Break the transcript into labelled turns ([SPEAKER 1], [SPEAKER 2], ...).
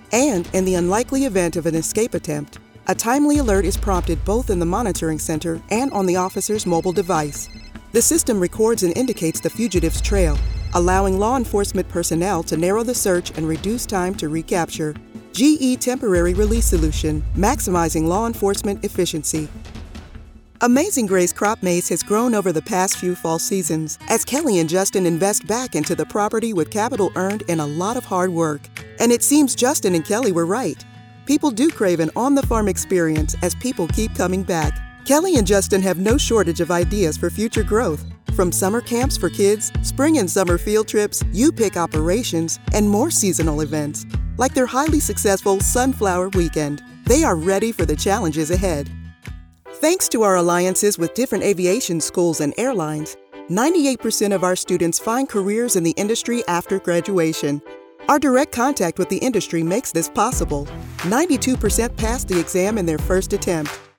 [SPEAKER 1] And in the unlikely event of an escape attempt, a timely alert is prompted both in the monitoring center and on the officer's mobile device. The system records and indicates the fugitive's trail, allowing law enforcement personnel to narrow the search and reduce time to recapture. GE Temporary Release Solution, maximizing law enforcement efficiency. Amazing Grace crop maize has grown over the past few fall seasons as Kelly and Justin invest back into the property with capital earned in a lot of hard work. And it seems Justin and Kelly were right. People do crave an on-the-farm experience as people keep coming back. Kelly and Justin have no shortage of ideas for future growth. From summer camps for kids, spring and summer field trips, U-Pick operations, and more seasonal events, like their highly successful Sunflower Weekend. They are ready for the challenges ahead. Thanks to our alliances with different aviation schools and airlines, 98% of our students find careers in the industry after graduation. Our direct contact with the industry makes this possible. 92% pass the exam in their first attempt.